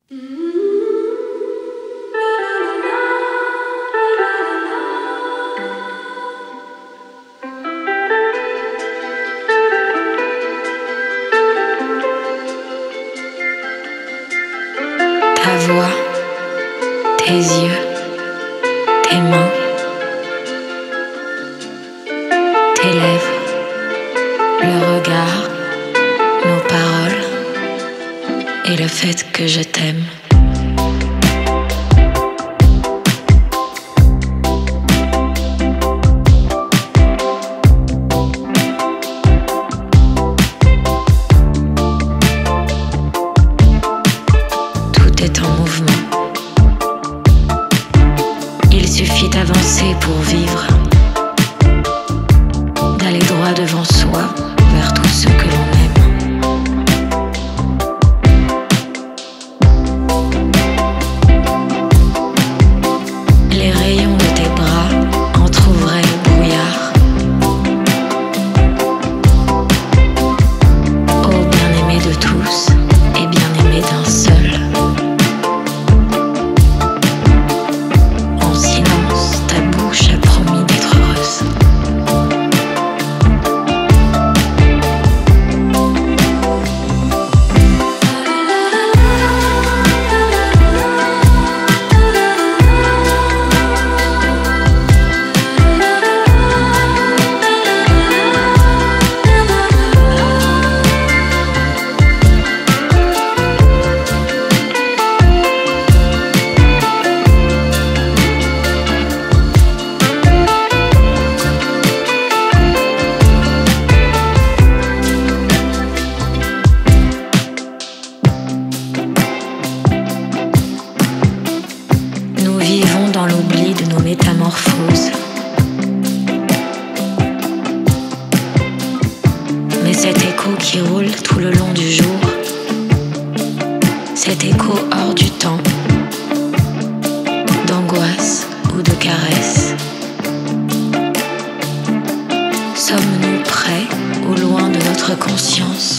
Ta voix, tes yeux, tes mains, tes lèvres, le regard, nos paroles et le fait que je t'aime. Tout est en mouvement. Il suffit d'avancer pour vivre, d'aller droit devant soi vers tout ce que l'on aime. Les rayons de tes bras entr'ouvraient le brouillard. Ô bien-aimé de tous et bien-aimé d'un seul. En silence, ta bouche a promis d'être heureuse. Nous vivons dans l'oubli de nos métamorphoses. Mais cet écho qui roule tout le long du jour, cet écho hors du temps, d'angoisse ou de caresse, sommes-nous près ou loin de notre conscience?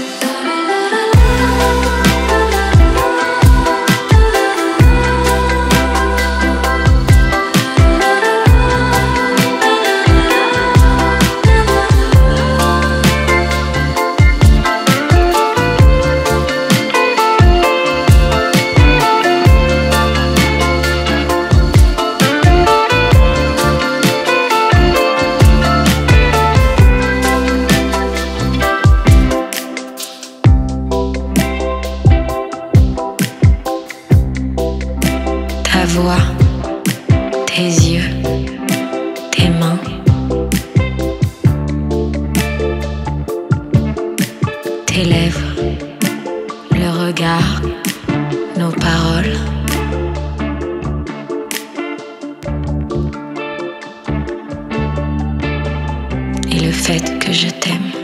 Ta voix, tes yeux, tes mains, tes lèvres, le regard, nos paroles et le fait que je t'aime.